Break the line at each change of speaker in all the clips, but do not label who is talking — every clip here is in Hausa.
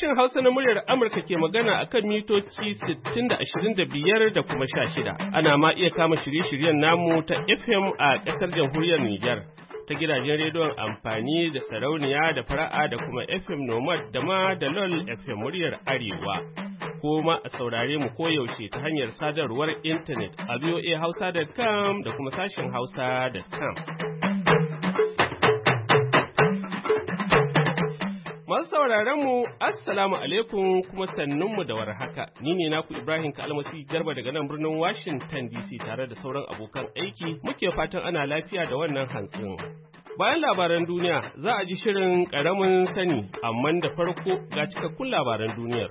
Sashen Hausa na muryar Amurka ke magana a kan mitoci 60 da 25 da kuma 16. Ana ma iya kama shirye-shiryen namu ta FM a ƙasar jamhuriyar Nijar, ta gidajen rediyon amfani da sarauniya da fara'a da kuma FM Nomad da ma da LOL FM muryar Arewa. Ko ma a saurare mu koyaushe ta hanyar sadarwar intanet a voahausa.com da kuma sashen hausa.com. Masu sauraron mu, Assalamu alaikum kuma sannunmu da warhaka. Ni ne naku Ibrahim Kalmasi Garba daga nan birnin Washington DC tare da sauran abokan aiki. Muke fatan ana lafiya da wannan hantsin. Bayan labaran duniya za a ji shirin ƙaramin sani, amma da farko ga cikakkun labaran duniyar.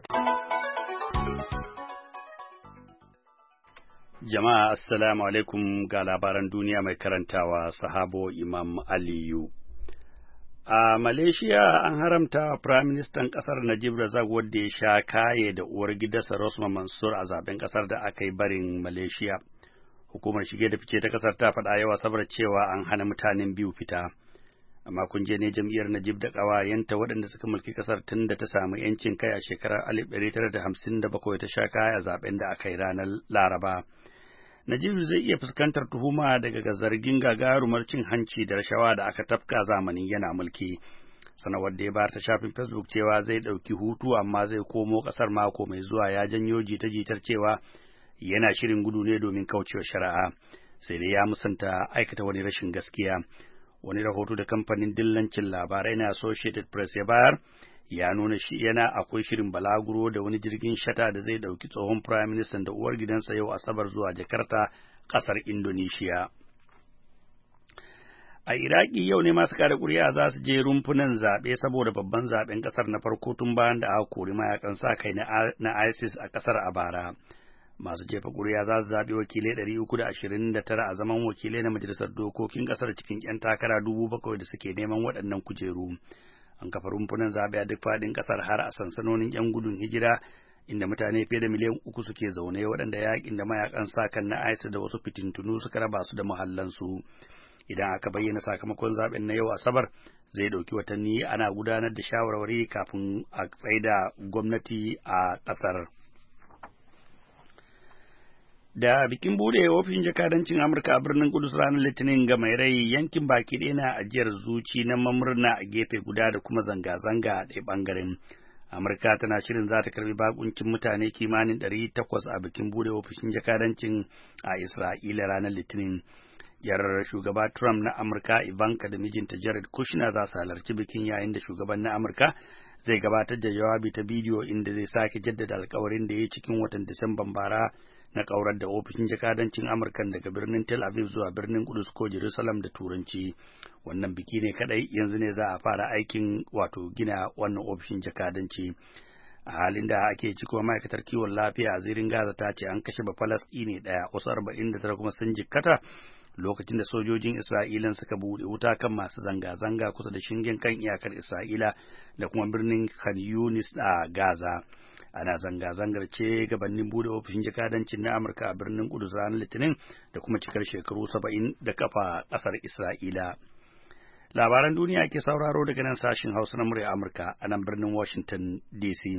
Jama'a Assalamu alaikum, ga labaran duniya mai karantawa Sahabo Imam Aliyu. A Malaysia an haramta Firaministan ƙasar Najib Razak wadda ya sha kaye da uwar gidansa Rosma Mansur a zaben ƙasar da aka yi barin Malaysia. Hukumar shige da fice ta ƙasar ta faɗa yawa saboda cewa an hana mutanen biyu fita. Amma kun je ne jam'iyyar Najib da ƙawayenta waɗanda suka mulki ƙasar tun da ta samu ‘yancin kai a shekarar 1957 ta sha kaye a zaben da aka yi ranar Laraba. Najib zai iya fuskantar tuhuma daga zargin gagarumar cin hanci da rashawa da aka tafka zamanin yana mulki. Sanarwar da ya bayar ta shafin Facebook cewa zai ɗauki hutu amma zai komo ƙasar mako mai zuwa ya janyo jita-jitar cewa yana shirin gudu ne domin kaucewa shari'a. Sai dai ya musanta aikata wani rashin gaskiya. Wani rahoto da kamfanin dillancin labarai na Associated Press ya bayar ya nuna shi akwai shirin balaguro da wani jirgin shata da zai ɗauki tsohon Prime Minister da uwar gidansa yau Asabar zuwa Jakarta, ƙasar Indonesia. A Iraki yau ne masu kada ƙuri'a za su je rumfunan zaɓe saboda babban zaɓen ƙasar na farko tun bayan da aka kori mayakan sa kai na ISIS a ƙasar a bara. Masu jefa ƙuri'a za su zaɓi wakilai 329 a zaman wakilai na Majalisar Dokokin ƙasar cikin 'yan takara 7,000 da suke neman waɗannan kujeru. An kafa rumfunan zaɓe a duk faɗin ƙasar har a sansanonin 'yan gudun hijira inda mutane fiye da miliyan 3 suke zaune waɗanda yaƙin da mayakan sa kan na ISIS da wasu fitintunu suka raba su da muhallansu. Idan aka bayyana sakamakon zaɓen na yau Asabar zai ɗauki watanni ana gudanar da shawarwari kafin a tsaida gwamnati a ƙasar. Da bikin bude ofishin jakadancin Amurka a birnin Kudus ranar Litinin ga mai rai yankin baki ɗaya na ajiyar zuci na mamurna a gefe guda da kuma zanga-zanga a ɗaya ɓangaren. Amurka tana shirin za ta karbi bakuncin mutane kimanin 800 a bikin bude ofishin jakadancin a Isra'ila ranar Litinin. Yarar shugaba Trump na Amurka Ivanka da mijinta Jared Kushner za su halarci bikin yayin da shugaban na Amurka zai gabatar da jawabi ta bidiyo inda zai sake jaddada alkawarin da ya yi cikin watan Disamban bara na ƙaurar da ofishin jakadancin Amurka daga birnin Tel Aviv zuwa birnin Kudus ko Jerusalem da Turanci. Wannan biki ne kadai yanzu ne za a fara aikin gina wannan ofishin jakadanci. A halin da ake ciki ma'aikatar kiwon lafiya a zirin Gaza ta ce an kashe Bafalastini ɗaya, wasu 49 kuma sun jikkata lokacin da sojojin Isra'ila suka buɗe wuta kan masu zanga-zanga kusa da shingen kan iyakar Isra'ila da kuma birnin Khan Yunis a Gaza. Ana zanga-zangar ce gabanin bude ofishin jakadancin na Amurka a birnin Kudus ranar Litinin da kuma cikar shekaru 70 da kafa ƙasar Isra'ila. Labaran duniya ke sauraro daga nan sashin Hausa na murya Amurka a nan birnin Washington DC.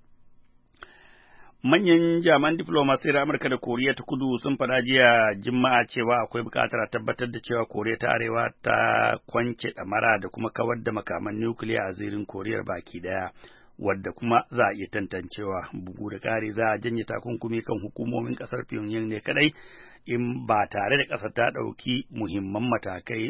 Manyan jami'an diflomasiyar Amurka da Koriya ta Kudu sun faɗa jiya Juma'a cewa akwai buƙatar a tabbatar da cewa Koriya ta Arewa ta kwance ɗamara da kuma kawar da makaman nukiliya a zirin Koriyar baki ɗaya. Wadda kuma za a iya tantancewa. Bugu da ƙari za a janye takunkumi kan hukumomin ƙasar Pyongyang ne kadai in ba tare da ƙasar ta ɗauki muhimman matakai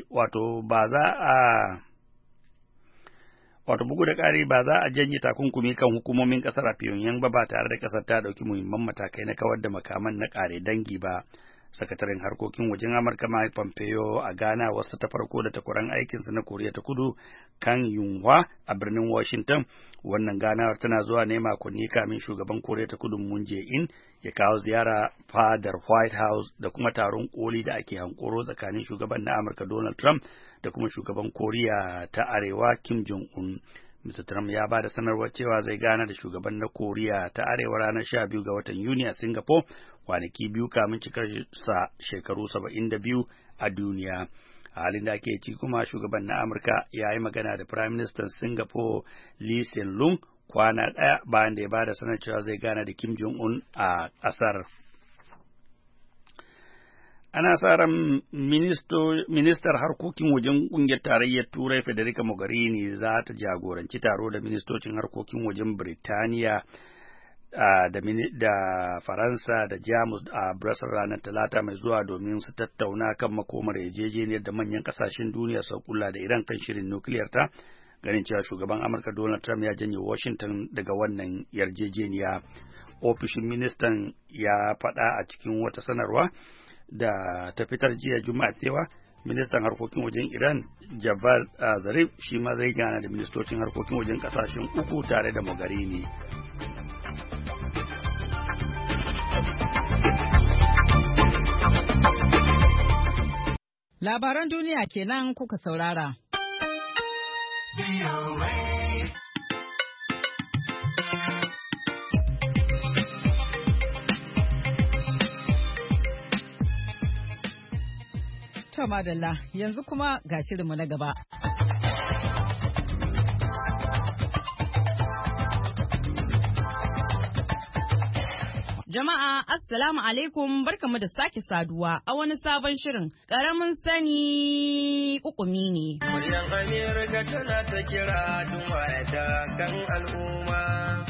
bugu da ƙari ba za a janye takunkumi kan hukumomin ƙasar a Pyongyang ba tare da ƙasar ta ɗauki muhimman matakai na kawar da makaman na ƙare dangi ba. Sakataren harkokin wajen Amurka Mike Pompeo a Ghana wasu ta farko da takwaran aikinsa na Koriya ta Kudu Kang Yunhwa a birnin Washington. Wannan ganawar tana zuwa ne makonni kamin shugaban Koriya ta Kudu Moon Jae-in ya kawo ziyara fadar White House da kuma taron koli da ake hankoro tsakanin shugaban na Amurka Donald Trump da kuma shugaban Koriya ta Arewa Kim Jong-un. Mr. Trump ya ba da sanarwar cewa zai gana da shugaban na Koriya ta Arewa ranar 12 ga watan Yuni a Singapore, kwanaki biyu kamin cikar sa shekaru 72 a duniya. A halin da ake ci kuma shugaban na Amurka ya yi magana da Prime Minister Singapore Lee Hsien Loong kwana ɗaya bayan da ya bada sanar cewa zai gana da Kim Jong-un a ƙasar. Ana sa ran ministar harkokin wajen ƙungiyar tarayyar Turai Federica Mogherini za ta jagoranci taro da ministocin harkokin wajen Birtaniya da Faransa da Jamus a Brussels ranar Talata mai zuwa domin su tattauna kan makomar yarjejeniyar da manyan ƙasashen duniya su kula da Iran kan shirin nukiliyar ta, ganin cewa shugaban Amurka Donald Trump ya janye Washington daga wannan yarjejeniya. Ofishin ministan ya faɗa a cikin wata sanarwa da ta fitar jiya Juma'a cewa ministan harkokin wajen Iran Javad Zarif shi ma zai gana da ministocin harkokin wajen kasashen uku tare da Mogherini.
Labaran duniya kenan kuka saurara. To madalla, yanzu kuma ga shirinmu na gaba. Jama'a, Assalamu alaikum, barkamu da sake saduwa a wani sabon shirin ƙaramin sani ƙuƙumi ne.
Muryar Amerika tana ta kira don wayata kan al'umma.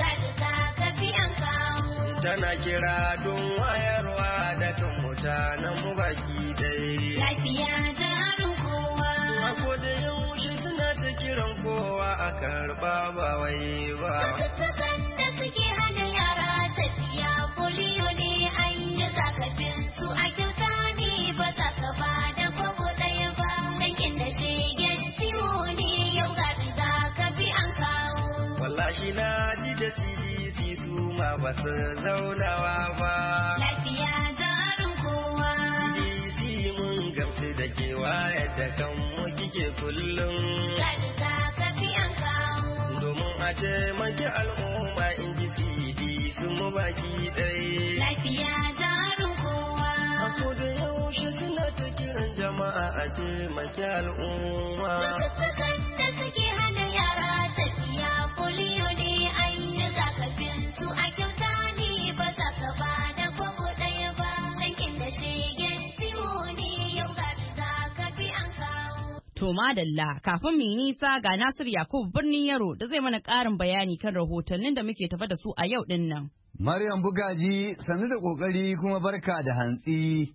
Tana kira don wayarwa da kan mutanen mu baki ɗaya.
Lafiya jarin kowa.
A koda yaushe suna ta kiran kowa a karɓa ba wai ba.
Cututtukan da suke hana yara tafiya foliyo ne an yi zakafin su a kyauta ne ba za ka ba da kwabo ɗaya ba. Shankin da shegen ciwo ne yau ga zakafi an kawo.
Wallahi na ji da CDC su ma ba su zaunawa ba.
Lafiya jarin kowa.
CDC mun gamsu da kewa yadda kanmu kike kullum.
Ga zakafi an kawo.
Domin a taimaki al'umma in ji CDC mu baki ɗaya.
Lafiya jarin kowa.
A koda yaushe suna ta kiran jama'a a taimaki al'umma.
Cututtukan da suke hana yara tafiya foliyo ne an yi zakafin su a kyauta ne ba za ka ba da kwabo ɗaya ba. Shankin da shegen ciwo ne yau ga zakafi an kawo.
To madalla, kafin mu yi nisa ga Nasir Yakubu birnin Yaro da zai mana ƙarin bayani kan rahotannin da muke tafa da su a yau ɗin nan.
Maryam Bugaji, sannu da ƙoƙari kuma barka da hantsi.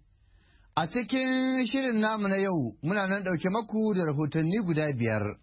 A cikin shirin namu na yau muna nan ɗauke maku da rahotanni guda 5.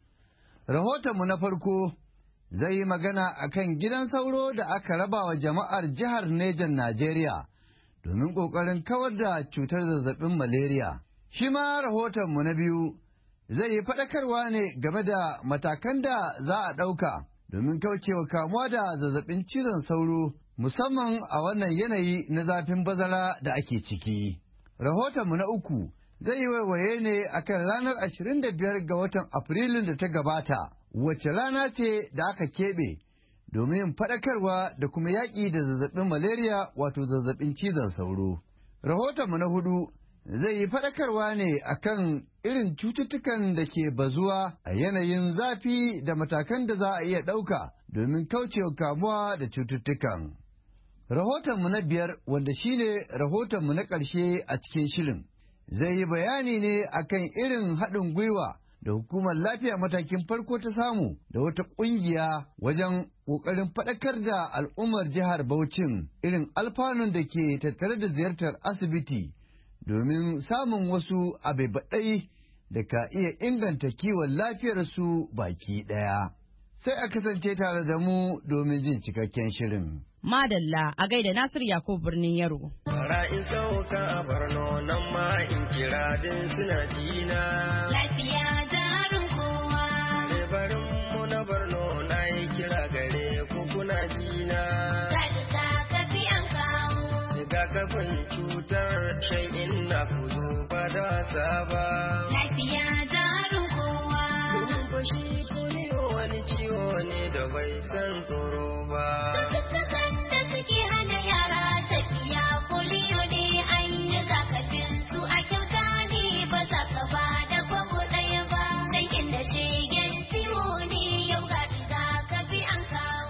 Rahotonmu na farko zai yi magana a kan gidan sauro da aka raba wa jama'ar jihar Nejan Najeriya domin ƙoƙarin kawar da cutar zazzabin malaria. Shi ma rahotonmu na biyu zai yi faɗakarwa ne game da matakan da za a ɗauka domin kaucewa kamuwa da zazzabin cizon sauro musamman a wannan yanayi na zafin bazara da ake ciki. Rahotonmu na uku zai yi waiwaye ne akan ranar 25 ga watan Afrilun da ta gabata, wacce rana ce da aka keɓe domin faɗakarwa da kuma yaƙi da zazzabin malaria wato zazzabin cizon sauro. Rahotonmu na hudu zai yi faɗakarwa ne akan irin cututtukan da ke bazuwa a yanayin zafi da matakan da za a iya ɗauka domin kaucewa kamuwa da cututtukan. Rahotonmu na 5 wanda shine rahotonmu na ƙarshe a cikin shirin zai yi bayani ne akan irin haɗin gwiwa da hukumar lafiya matakin farko ta samu da wata ƙungiya wajen ƙoƙarin faɗakar da al'ummar jihar Bauchin irin alfanun da ke tattare da ziyartar asibiti domin samun wasu abubuwa da ka iya inganta kiwon lafiyarsu baki ɗaya. Sai a kasance tare da mu domin jin cikakken shirin.
Madalla a gaida Nasir Yakubu birnin Yaro.
Ra'in sauka a Borno nan ma in kira din suna jina.
Lafiya jarin kowa.
Barin mu na Borno na yi kira gare ku kuna jina.
Ga zakafi an kawo.
Rigakafin cutar shan inna ku zo ba da saba.
Lafiya jarin kowa.
Domin fashi polio wani ciwo ne da bai san tsoro ba.
Cututtukan da suke hana yara tafiya foliyo ne an yi zakafin su a kyauta ne ba za ka ba da kwabo ɗaya ba. Shankin da shegen ciwo ne yau ga zakafi an kawo.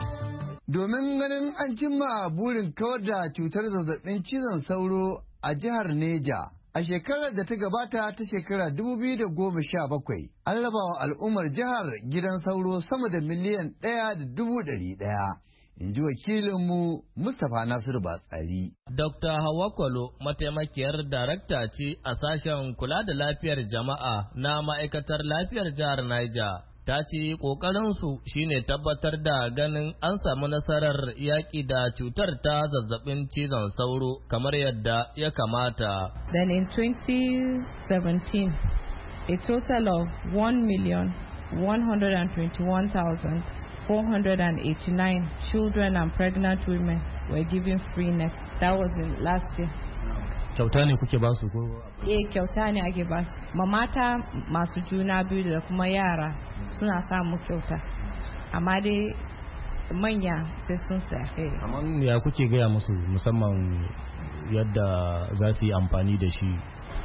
Domin ganin an cimma burin kawar da cutar zazzabin cizon sauro a jihar Neja, a shekarar da ta gabata ta shekara 2017, an raba wa al'ummar jihar gidan sauro sama da miliyan 1.100. In ji wakilinmu Mustapha Nasiru Batsari.
Dr. Hauwa Kwalo, mataimakiyar darakta ce a sashen kula da lafiyar jama'a na ma'aikatar lafiyar jihar Niger. Ta ce ƙoƙarinsu shine tabbatar da ganin an samu nasarar yaƙi da cutar ta zazzabin cizon sauro kamar yadda ya kamata.
Then in 2017, a total of 1,121,489 children and pregnant women were given free net. That was in last year.
Kyauta ne kuke basu ko?
Kyauta ne ake basu. Mata masu juna biyu da kuma yara suna samu kyauta. Amma dai manya sai sun saya.
Amma ya kuke gaya musu musamman yadda za su yi amfani da shi?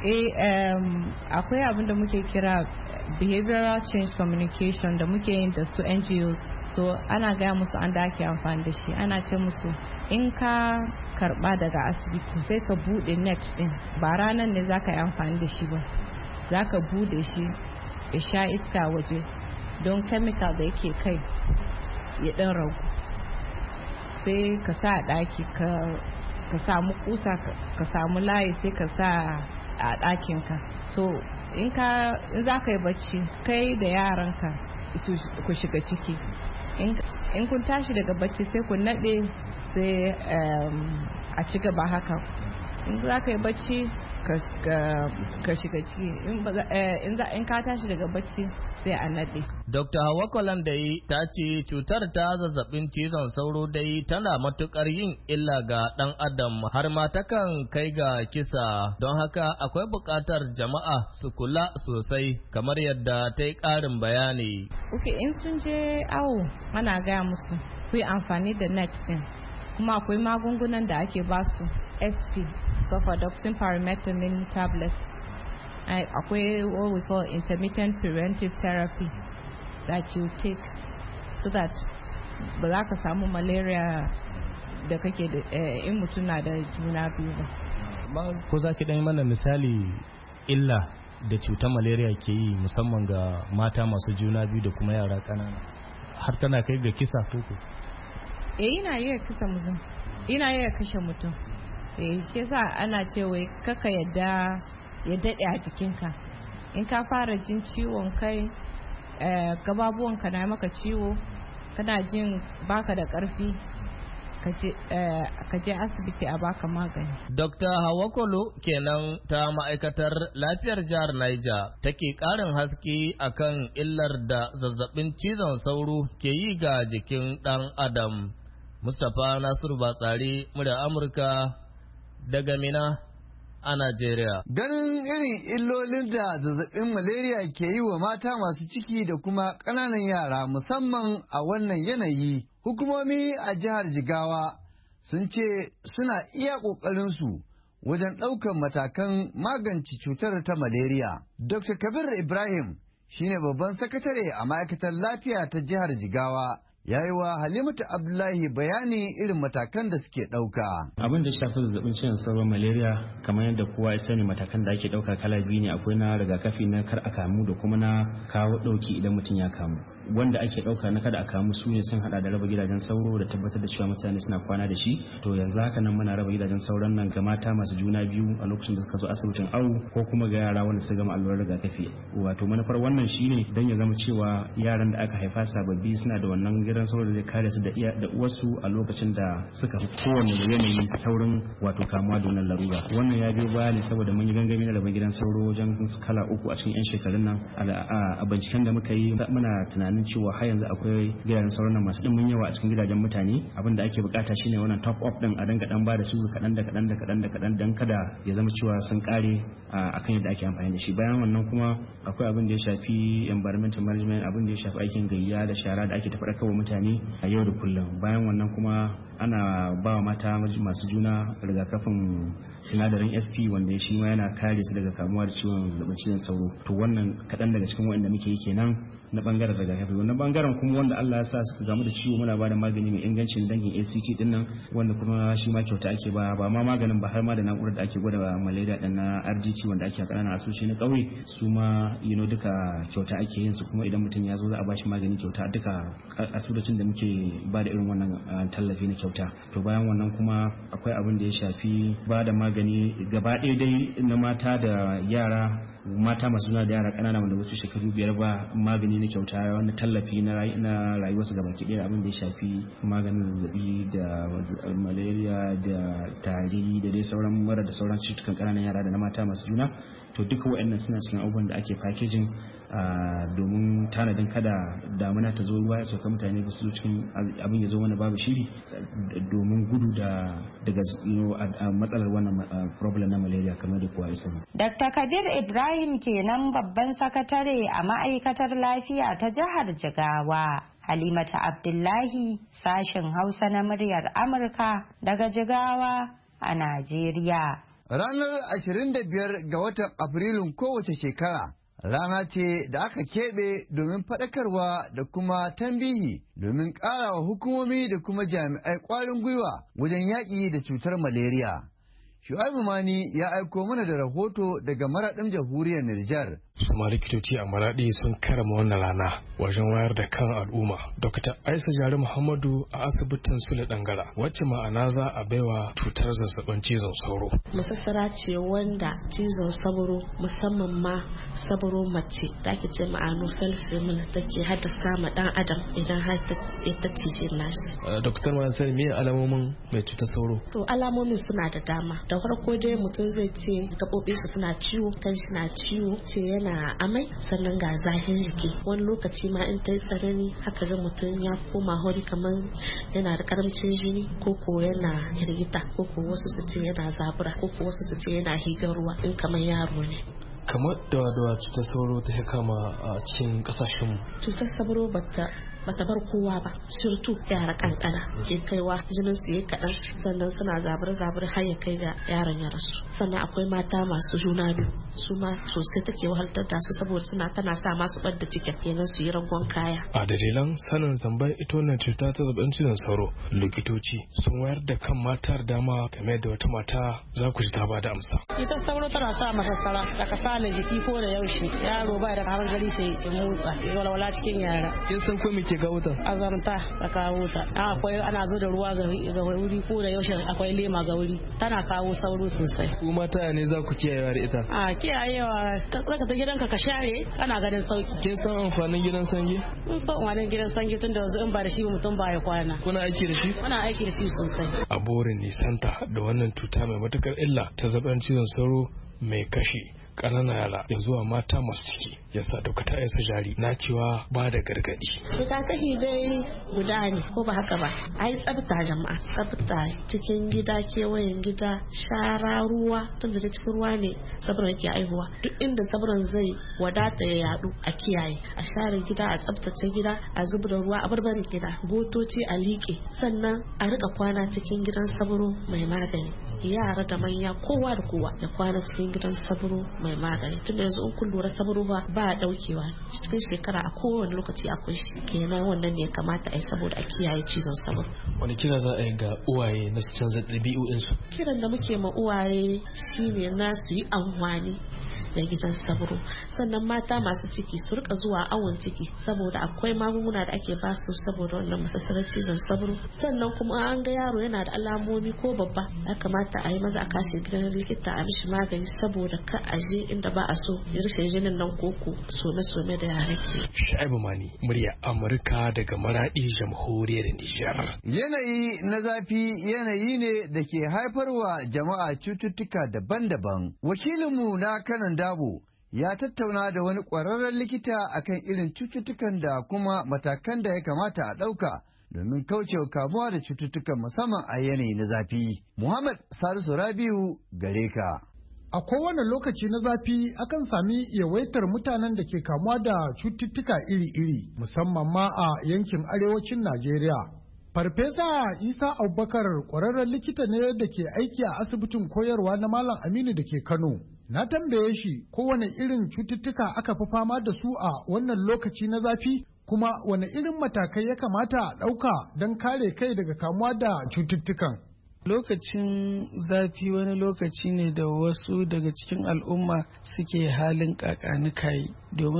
Akwai abin da muke kira behavioral change communication da muke yin da su NGOs. So ana gaya musu an da ake amfani da shi. Ana ce musu in ka karba daga asibiti sai ka bude net din, ba ranar ne zaka yi amfani da shi ba, zaka bude shi ya sha iska waje don chemical da yake kai ya dan ragu, sai ka sa a daki ka samu kusa ka samu layi sai ka sa a dakin ka. So in zaka yi bacci kai da yaranka ku shiga ciki, in kun tashi daga bacci sai ku nade sai a ci gaba haka. In za ka yi bacci ka shiga ciki, in ka tashi daga bacci sai a nade.
Dr. Hauwa Kwalan dai ta ce cutar ta zazzabin cizon sauro dai tana matukar yin illa ga dan adam har ma takan kai ga kisa, don haka akwai buƙatar jama'a su kula sosai kamar yadda ta yi ƙarin bayani.
In sun je awo ana gaya musu ku yi amfani da net din, kuma akwai magungunan da ake basu SP, sulfadoxine pyrimethamine tablets. Akwai what we call intermittent preventive therapy that you take so that ba za ka samu malaria da kake da in mutum na da juna biyu ba.
Ko za ki ɗan mana misali illa da cutar malaria ke yi musamman ga mata masu juna biyu da kuma yara ƙanana, har tana kai ga kisa koko?
Ina iya kisa mutum, ina iya kashe mutum. Shi yasa ana cewa kaka yadda ya daɗe a jikinka. In ka fara jin ciwon kai, gababuwanka na maka ciwo, kana jin baka da ƙarfi, ka je asibiti a baka magani.
Dr. Hauwa Kwalo kenan ta ma'aikatar lafiyar jihar Niger take ƙarin haske akan illar da zazzabin cizon sauro ke yi ga jikin ɗan adam. Mustapha Nasiru Batsari, murya Amurka daga Mina a Najeriya.
Ganin irin illolin da zazzabin malaria ke yi wa mata masu ciki da kuma ƙananan yara musamman a wannan yanayi, hukumomi a jihar Jigawa sun ce suna iya ƙoƙarinsu wajen ɗaukar matakan magance cutar ta malaria. Dr. Kabir Ibrahim shine babban sakatare a ma'aikatar lafiya ta jihar Jigawa. Ya yi wa Halimatu Abdullahi bayani irin matakan da suke ɗauka.
Abin da shafi zazzabin cizon sauro malaria, kamar yadda kowa ya sani, matakan da ake ɗauka kala biyu ne. Akwai na rigakafi na kar a kamu da kuma na kawo ɗauki idan mutum ya kamu. Wanda ake ɗauka na kada a kamu su ne sun haɗa da raba gidajen sauro da tabbatar da cewa mutane suna kwana da shi. To yanzu haka nan muna raba gidajen sauron nan ga mata masu juna biyu a lokacin da suka zo asibitin awo ko kuma ga yara wanda suka gama allurar rigakafi. Wato manufar wannan shine dan ya zama cewa yaran da aka haifa sababbi suna da wannan gidan sauro da zai kare su da uwarsu a lokacin da suka fi kowanne yanayi saurin wato kamuwa da wannan larura. Wannan ya biyo baya ne saboda mun yi gangami na rabon gidan sauro wajen kala 3 a cikin 'yan shekarun nan. A binciken da muka yi muna tunanin cewa har yanzu akwai gidajen sauran nan masu dimbin yawa a cikin gidajen mutane. Abin da ake bukata shine wannan top up din a dinga dan ba da su kadan dan kada ya zama cewa sun kare akan yadda ake amfani da shi. Bayan wannan kuma akwai abin da ya shafi environmental management, abin da ya shafi aikin gayya da shara da ake tafaɗa mutane a yau da kullum. Bayan wannan kuma ana ba wa mata masu juna rigakafin sinadarin SP wanda shi ma yana kare su daga kamuwa da ciwon zazzabin cizon sauro. To wannan kaɗan daga cikin waɗanda muke yi kenan na ɓangaren rigakafi rigakafi. Wannan bangaren kuma wanda Allah ya sa suka gamu da ciwo muna bada magani mai ingancin dangin ACT din nan wanda kuma shi ma kyauta ake ba ma maganin ba har ma da na'urar da ake gwada malaria din na RDT wanda ake a ƙananan asibiti na ƙauye su ma duka kyauta ake yin su, kuma idan mutum ya zo za a bashi magani kyauta duka asibitocin da muke ba da irin wannan tallafi na kyauta. To bayan wannan kuma akwai abin da ya shafi ba da magani gaba ɗaya dai na mata da yara, mata masu juna da yara ƙanana wanda wasu shekaru 5 ba magani na kyauta wani tallafi na rayuwarsu gaba ki ɗaya, abin da ya shafi maganin zazzabi da malaria da tari da dai sauran mura da sauran cututtukan ƙananan yara da na mata masu juna. To duka waɗannan suna cikin abubuwan da ake packaging domin tanadin kada damuna ta zo ruwa ya sauka mutane ba su cikin abin ya zo wani babu shiri domin gudu daga matsalar wannan problem na malaria kamar da kowa ya sani.
Dr. Kabir Ibrahim kenan babban sakatare a ma'aikatar lafiya ta jihar Jigawa. Halimatu Abdullahi, sashen Hausa na muryar Amurka daga Jigawa a Najeriya.
Ranar 25 ga watan Afrilun kowace shekara rana ce da aka keɓe domin faɗakarwa da kuma tambihi domin ƙarawa hukumomi da kuma jami'ai ƙwarin gwiwa wajen yaƙi da cutar malaria. Shu'aibu Mani ya aiko mana da rahoto daga Maraɗin Jamhuriyar Nijar.
Su ma likitoci a Maraɗi sun karama wannan rana wajen wayar da kan al'umma. Dr. Aisha Jari Muhammadu a asibitin Sule Dangara, wacce ma'ana za a baiwa cutar zazzabin cizon sauro.
Masassara ce wanda cizon sauro musamman ma sauro mace da ake ce ma'ano felfemil take haddasa ma dan adam idan har ta cije nashi.
Dr. Mansur me alamomin mai cutar sauro?
To alamomin suna da dama. Da farko dai mutum zai ce gaɓoɓinsa suna ciwo, kanshi na ciwo, ce yana amai, sannan ga zahin jiki. Wani lokaci ma in ta yi tsanani haka ga mutum ya koma hori kamar yana da karamcin jini, ko yana hirgita, ko wasu su ce yana zabura, ko wasu su ce yana higar ruwa in kamar yaro ne.
Kamar da cutar sauro ta kama a cikin kasashenmu.
Cutar sauro bata bar kowa ba, surtu yara kankana ke kaiwa jinin su yi kaɗan, sannan suna zabar har ya kai ga yaron ya rasu. Sannan akwai mata masu juna biyu, su ma sosai take wahaltar da su saboda tana sa masu ɓadda cikin kenan su yi ragon kaya.
A dalilan sanin zamban ita wannan cuta ta zazzabin cizon sauro, likitoci sun wayar da kan matar dama game da wata mata za ku ji ta ba da amsa.
Ita sauro tana sa masassara da kasalar jiki ko da yaushe, yaro ba da har gari sai ya motsa ya walwala cikin yara.
Kin san ko me ke kawo ta?
Azarta ta kawo ta. Akwai ana zo da ruwa ga wuri ko da yaushe akwai lema ga wuri, tana kawo sauro sosai.
Ku mata ne za ku kiyayewa da ita?
Kiyayewa zaka ta gidanka ka share kana ganin sauki.
Kin san amfanin gidan sange?
Mun san amfanin gidan sange tun da yanzu in ba da shi mutum ba ya kwana.
Kuna aiki da shi?
Muna aiki da shi sosai.
A burin nisanta da wannan cuta mai matukar illa ta zazzabin cizon sauro mai kashe ƙananan yara ya zuwa mata masu ciki, yasa Dr. Aisha Jari na cewa ba da gargadi.
Rigakafi dai guda ne ko ba haka ba, ai tsafta jama'a, tsafta cikin gida, kewayen gida, shara, ruwa, tun da cikin ruwa ne sabron ke aihuwa. Duk inda sabron zai wadata ya yadu a kiyaye, a share gida, a tsaftace gida, a zuba da ruwa a barbarin gida, gotoci a liƙe, sannan a rika kwana cikin gidan sabro mai magani. Yara da manya kowa da kowa ya kwana cikin gidan sabro mai magani. Tun da yanzu in kun lura sabro ba a daukewa cikin shekara, a kowane lokaci akwai shi, kenan wannan ne ya kamata a yi saboda a kiyaye cizon sabro.
Wani kira za a yi ga uwaye na su canza ɗabi'o'insu?
Kiran da muke ma uwaye shine na su yi amfani da gidan sabro, sannan mata masu ciki su rika zuwa awon ciki saboda akwai magunguna da ake ba su saboda wannan masassarar cizon sabro. Sannan kuma an ga yaro yana da alamomi ko babba, ya kamata a yi maza a kashe gidan likita a mishi magani saboda ka a je inda ba a so ya rushe jinin nan koko some da yara ke.
Shu'aibu Mani, murya Amurka daga Maradi, Jamhuriyar Nijar.
Yanayi na zafi yanayi ne da ke haifarwa jama'a cututtuka daban-daban. Wakilinmu na Kanan Dabo ya tattauna da wani ƙwararren likita akan irin cututtukan da kuma matakan da ya kamata a ɗauka domin kaucewa kamuwa da cututtukan musamman a yanayi na zafi. Muhammad Salisu Rabiu gare ka.
A kowane lokaci na zafi akan sami yawaitar mutanen da ke kamuwa da cututtuka iri-iri musamman ma a yankin arewacin Najeriya. Farfesa Isa Abubakar ƙwararren likita ne da ke aiki a asibitin koyarwa na Malam Aminu da ke Kano. Na tambaye shi kowane irin cututtuka aka fi fama da su a wannan lokaci na zafi kuma wane irin matakai ya kamata a ɗauka don kare kai daga kamuwa da cututtukan.
Lokacin zafi wani lokaci ne da wasu daga cikin al'umma suke halin kakanikai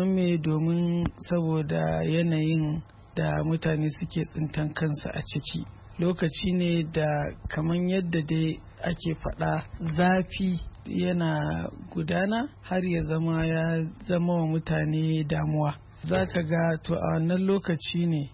domin saboda yanayin da mutane suke tsintan kansu a ciki. Lokaci ne da kamar yadda dai ake faɗa zafi yana gudana har ya zama wa mutane damuwa. Za ka ga to a wannan lokaci ne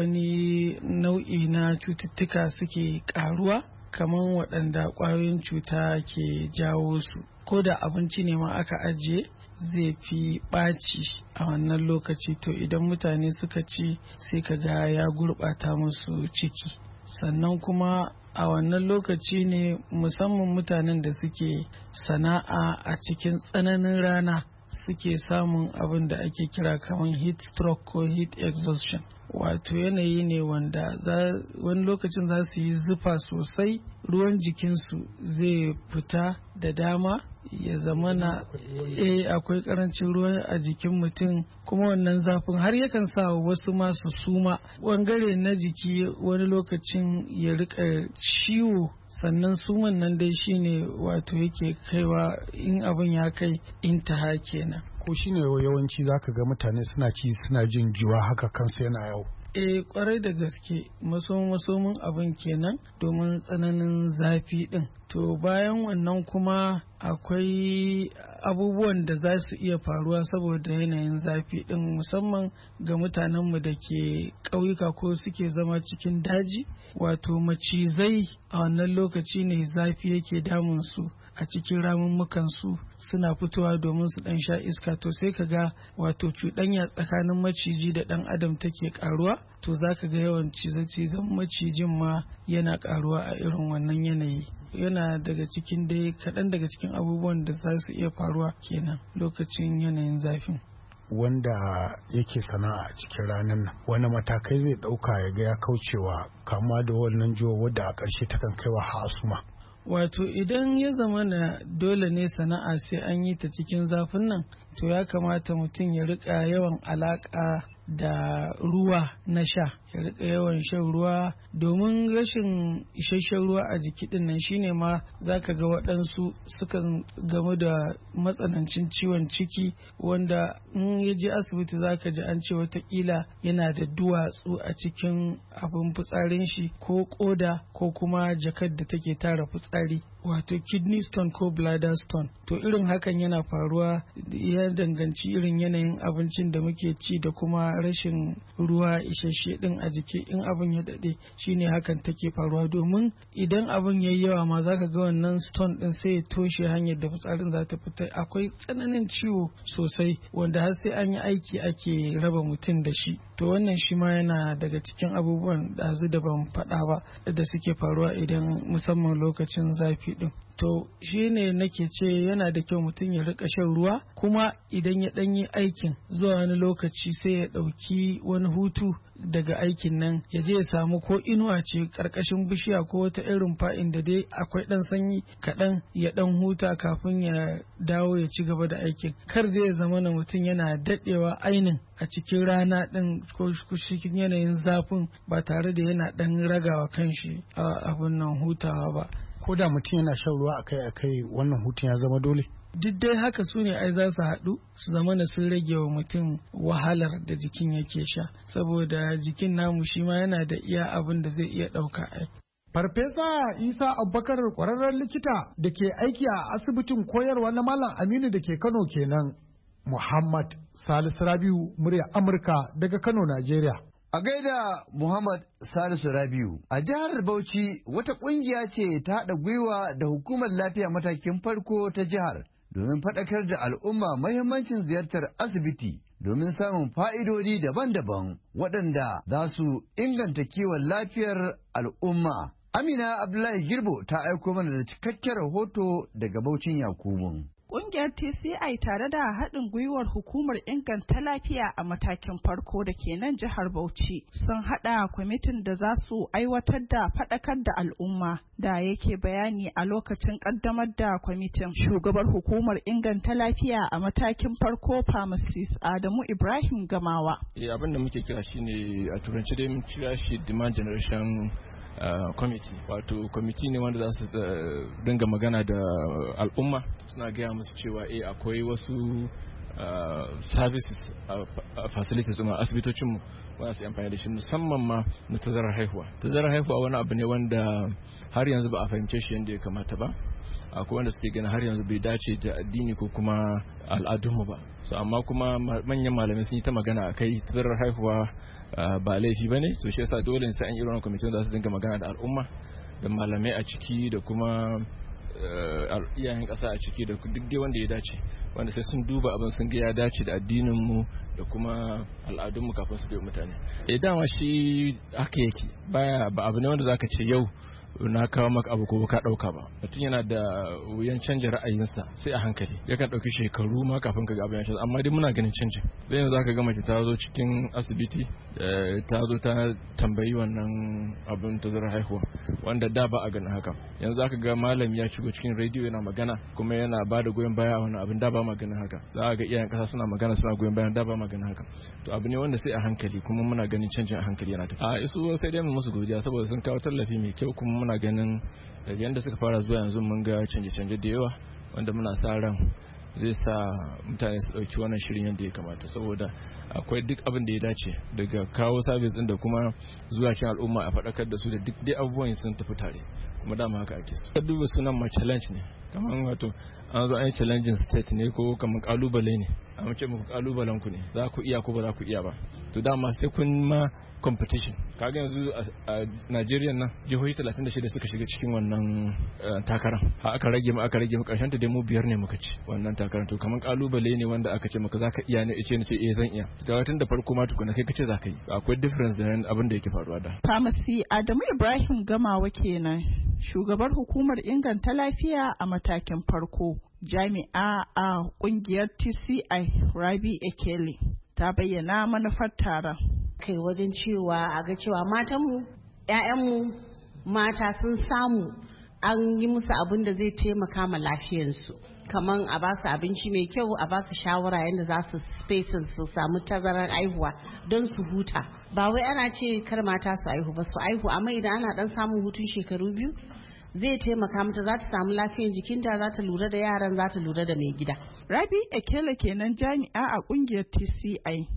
wani nau'i na cututtuka suke ƙaruwa kamar waɗanda ƙwayoyin cuta ke jawo su, ko da abinci ne ma aka ajiye zai fi ɓaci a wannan lokaci. To idan mutane suka ci sai ka ga ya gurɓata musu ciki. Sannan kuma a wannan lokaci ne musamman mutanen da suke sana'a a cikin tsananin rana suke samun abin da ake kira kamar heat stroke ko heat exhaustion. Wato yanayi ne wanda wani lokacin za su yi zufa sosai, ruwan jikinsu zai fita da dama, ya zamana akwai karancin ruwa a jikin mutum, kuma wannan zafin har yakan sa wasu masu suma bangare na jiki wani lokacin ya rika ciwo. Sannan suman nan dai shine wato yake kaiwa in abin ya kai intaha kenan.
Ko shine yawanci zaka ga mutane suna ci suna jin jiwa haka kansu yana yau.
Kwarai da gaske masomin abin kenan domin tsananin zafi din. To bayan wannan kuma akwai abubuwan da za su iya faruwa saboda yanayin zafi din, musamman ga mutanenmu da ke ƙauyuka ko suke zama cikin daji. Wato macizai a wannan lokaci ne zafi yake damun su a cikin ramummukan su, suna fitowa domin su dan sha iska. To sai ka ga wato cuɗanya tsakanin maciji da ɗan adam take ƙaruwa. To za ka ga yawan cize-cizen macijin ma yana ƙaruwa a irin wannan yanayi. Yana daga cikin dai kaɗan daga cikin abubuwan da za su iya faruwa kenan lokacin yanayin zafin.
Wanda yake sana'a a cikin ranar nan, wani matakai zai ɗauka ya ga ya kaucewa kamuwa da wannan jiwo wadda a ƙarshe takan kaiwa hasuma?
Wato idan ya zama na dole ne sana'a sai an yi ta cikin zafin nan, to ya kamata mutum ya rika yawan alaƙa da ruwa na sha, ya rika yawan shan ruwa, domin rashin isasshen ruwa a jiki din nan shine ma zaka ga waɗansu sukan gamu da matsanancin ciwon ciki, wanda in ya je asibiti zaka ji an ce watakila yana da duwatsu a cikin abin fitsarin shi, ko koda ko kuma jakar da take tara fitsari, wato kidney stone ko bladder stone. To irin hakan yana faruwa, ya danganci irin yanayin abincin da muke ci da kuma rashin ruwa isasshe din a jiki. In abin ya dade shine hakan take faruwa, domin idan abin yayi yawa ma zaka ga wannan stone din sai ya toshe hanyar da fitsarin za ta fita. Akwai tsananin ciwo sosai wanda har sai an yi aiki ake raba mutum da shi. To wannan shi ma yana daga cikin abubuwan ɗazu da ban faɗa ba da suke faruwa idan musamman lokacin zafi din. To shi ne nake ce yana da kyau mutum ya rika shan ruwa, kuma idan ya ɗanyi aikin zuwa wani lokaci sai ya ɗauki wani hutu daga aikin nan, ya je ya samu ko inuwa ce ƙarƙashin bishiya ko wata irin fa'in da dai akwai ɗan sanyi kaɗan, ya ɗan huta kafin ya dawo ya ci gaba da aikin. Kar zai zama na mutum yana daɗewa ainin a cikin rana ɗin ko cikin yanayin zafin ba tare da yana ɗan ragawa kanshi a abin nan hutawa ba.
Ko da mutum yana shan ruwa akai-akai, wannan hutun ya zama dole?
Duk dai haka su ne ai za su haɗu su zama na sun rage wa mutum wahalar da jikin yake sha, saboda jikin namu shi ma yana da iya abin da zai iya ɗauka ai.
Farfesa Isa Abubakar, ƙwararren likita da ke aiki a asibitin koyarwa na Malam Aminu da ke Kano kenan. Muhammad Salisu Rabiu, murya Amurka daga Kano, Najeriya.
A gaida Muhammad Salisu Rabiu, a jihar Bauchi wata ƙungiya ce ta haɗa gwiwa da hukumar lafiya matakin farko ta jihar domin faɗakar da al'umma mahimmancin ziyartar asibiti domin samun fa'idodi daban-daban waɗanda za su inganta kiwon lafiyar al'umma. Amina Abdullahi Girbo ta aiko mana da cikakken rahoto daga Baucin Yakubu.
Ƙungiyar TCI tare da haɗin gwiwar hukumar inganta lafiya a matakin farko da ke nan jihar Bauchi sun haɗa kwamitin da za su aiwatar da faɗakar da al'umma da yake bayani a lokacin ƙaddamar da kwamitin. Shugabar hukumar inganta lafiya a matakin farko pharmacist Adamu Ibrahim Gamawa.
Abin da muke kira shine a turanci dai mun kira shi demand generation committee, wato kwamiti ne wanda za su dinga magana da al'umma, suna gaya musu cewa akwai wasu services facilities a asibitocinmu ba su yi amfani da shi, musamman ma na tazarar haihuwa wani abu ne wanda har yanzu ba a fahimce shi yadda ya kamata ba. Akwai wanda suke gani har yanzu bai dace da addini ko kuma al'adunmu ba, so amma kuma manyan malamai sun yi ta magana a kai tazarar haihuwa ba laifi ba ne, to shi yasa dole sai an yi irin kwamitin da su dinga magana da al'umma da malamai a ciki da kuma iyayen ƙasa a ciki da duk dai wanda ya dace, wanda sai sun duba abin sun ga ya dace da addininmu da kuma al'adunmu kafin su bai mutane. Dama shi haka yake, ba abu ne wanda zaka ce yau na kawo maka abu ko ka dauka ba. Mutum yana da wuyan canja ra'ayinsa sai a hankali, yakan dauki shekaru ma kafin ka ga abin ya canza, amma dai muna ganin canjin. Zai yanzu zaka ga mace ta zo cikin asibiti ta zo ta tambayi wannan abin tazarar haihuwa wanda da ba a ganin haka. Yanzu zaka ga malami ya shigo cikin rediyo yana magana kuma yana ba da goyon baya a wannan abin, da ba ma ganin haka. Za ga iyayen kasa suna magana suna goyon baya, da ba ma ganin haka. To abu ne wanda sai a hankali, kuma muna ganin canjin a hankali yana tafiya. Isu sai dai mu musu godiya saboda sun kawo tallafi mai kyau, kuma muna ganin daga yadda suka fara zuwa yanzu mun ga canje-canje da yawa wanda muna sa ran zai sa mutane su ɗauki wannan shirin yadda ya kamata, saboda akwai duk abin da ya dace daga kawo sabis din da kuma zuwa cikin al'umma a faɗakar da su da duk dai abubuwan sun tafi tare, kuma dama haka ake so. Duba sunan ma challenge ne, kamar wato an zo an yi challenging state ne ko kamar kalubale ne, a mace muku kalubalen ku ne, za ku iya ko ba za ku iya ba, to dama sai kun ma competition. Kaga yanzu a Najeriya nan jihohi 36 suka shiga cikin wannan takarar, aka rage mu karshen ta dai mu 5 ne muka ci wannan takarar. To kamar kalubale ne wanda aka ce maka zaka iya ne, ce zan iya. To tun da farko ma tukuna kai kace zaka yi, akwai difference da abin da yake faruwa da.
Pharmacy Adamu Ibrahim Gamawa kenan, shugabar hukumar inganta lafiya a matakin farko, jami'a a kungiyar TCI Rabi Ekele ta bayyana manufar taron.
Kai wajen cewa a ga cewa matanmu, 'ya'yanmu mata sun samu an yi musu abin da zai taimaka ma lafiyarsu, kamar a ba su abinci mai kyau, a ba su shawara yadda za su spacing su samu tazarar aihuwa don su huta. Ba wai ana ce kar mata su aihu ba, su aihu, amma idan ana dan samun hutun shekaru 2 zai taimaka mata, za ta samu lafiyar jikinta, za ta lura da yaran, za ta lura da mai gida.
Rabi Ekele kenan jami'a a kungiyar TCI.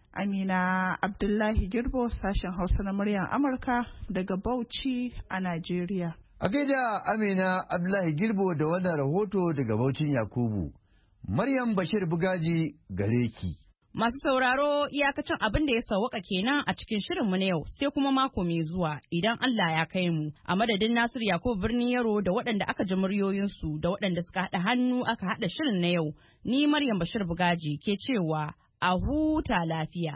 Amina Abdullahi Girbo, sashen Hausa na muryar Amurka daga Bauchi a Najeriya.
A gaida Amina Abdullahi Girbo da wannan rahoto daga Bauchin Yakubu. Maryam Bashir Bugaji gare ki.
Masu sauraro iyakacin abin da ya sauwaka kenan a cikin shirinmu na yau, sai kuma mako mai zuwa idan Allah ya kai mu. A madadin Nasiru Yakubu Birnin Yaro da waɗanda aka ji muryoyinsu da waɗanda suka haɗa hannu aka haɗa shirin na yau, ni Maryam Bashir Bugaji ke cewa a huta lafiya.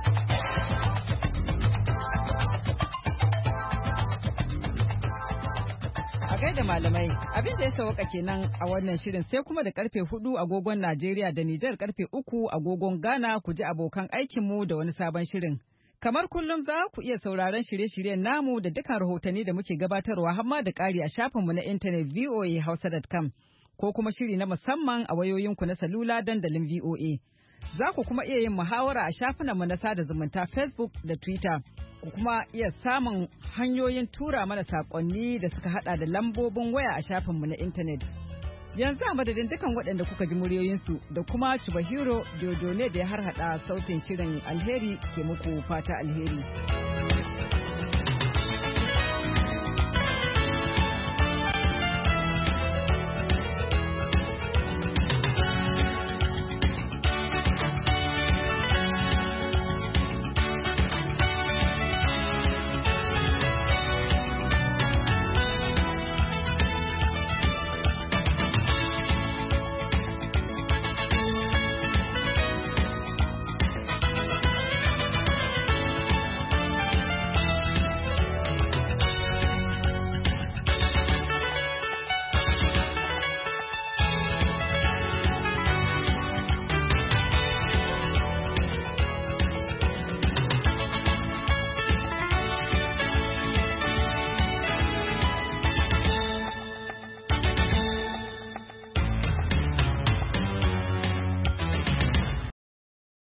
A gaida malamai, abin da ya sauka kenan a wannan shirin, sai kuma da karfe 4 agogon Najeriya da Nijar, karfe 3 agogon Ghana ku ji abokan aikinmu da wani sabon shirin. Kamar kullum za ku iya sauraron shirye-shiryen namu da dukkan rahotanni da muke gabatarwa har ma da ƙari a shafinmu na intanet voahausa.com ko kuma shiri na musamman a wayoyinku na salula dandalin VOA. Za ku kuma iya yin muhawara a shafinanmu na sada zumunta Facebook da Twitter. Ku kuma iya samun hanyoyin tura mana saƙonni da suka hada da lambobin waya a shafinmu na intanet. Yanzu a madadin dukan waɗanda kuka ji muryoyinsu da kuma Chubahiro Diodone da ya harhaɗa sautin shirin, alheri ke muku fata alheri.